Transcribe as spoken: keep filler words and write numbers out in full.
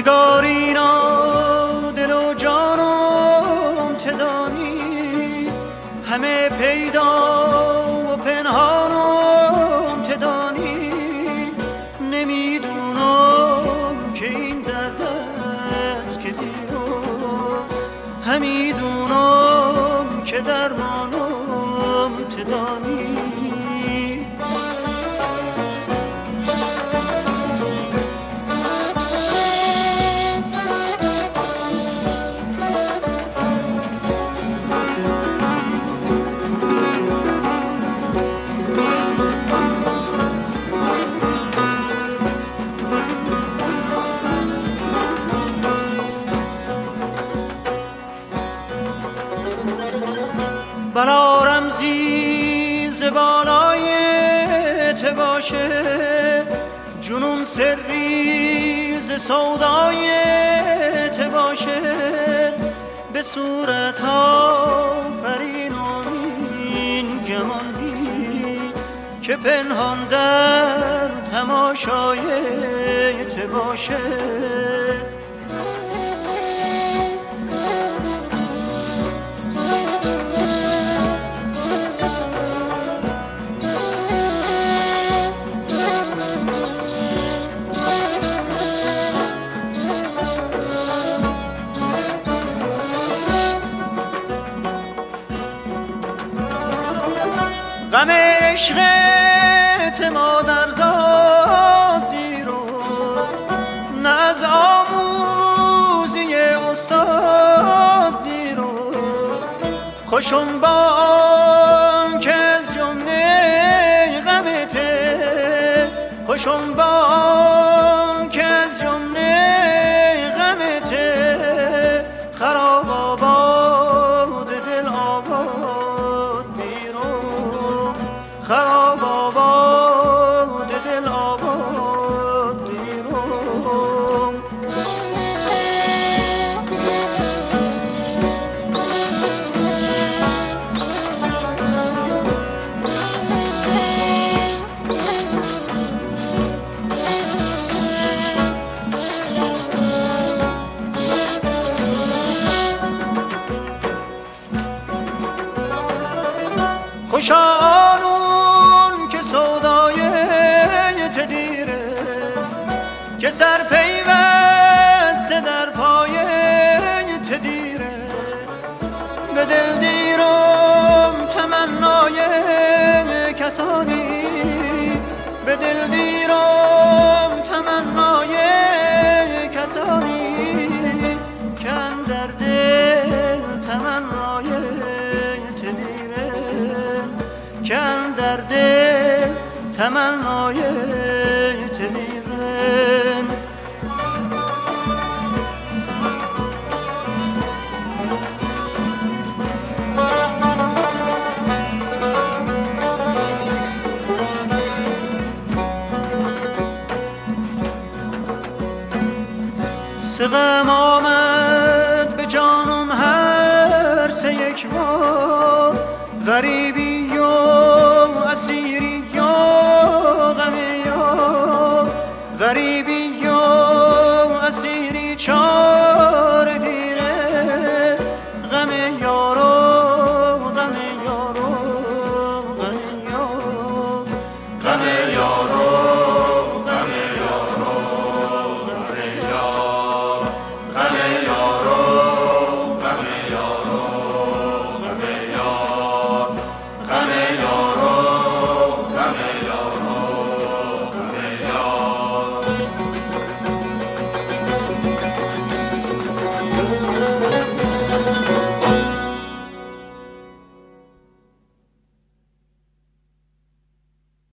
نگارینا دل و جانم تدانی، همه پیدا و پنهانم تدانی. نمیدونم که این درد است که دیرم، همیدونم که درمانم تدانی. بنا رمزی زبالای ته باشه، جنون سری ز سودای ته باشه. به صورت آفرین این جمالی که پنهان در تماشای ته باشه. غم عشقت مادرزاد دیرو، نه از آموزی استاد دیرو. خوشم با آن که از جمله غمته، خوشم با آن که از جمله غمته. خراب آباد دل آباد دیرو، خراب آباد دل آباد دیرو. خوش آنون که سودای تدیره، که سر پیوسته در پای تدیره. به دل دیرم تمنای کسانی، به دل دیرم تمنای کسانی. که اندر دل تمنای تدیره، که اندر دل تمنای تدیره. سقم آمد به جانم هر سه یک بار، غریبی و اسیری و غم یار. غریبی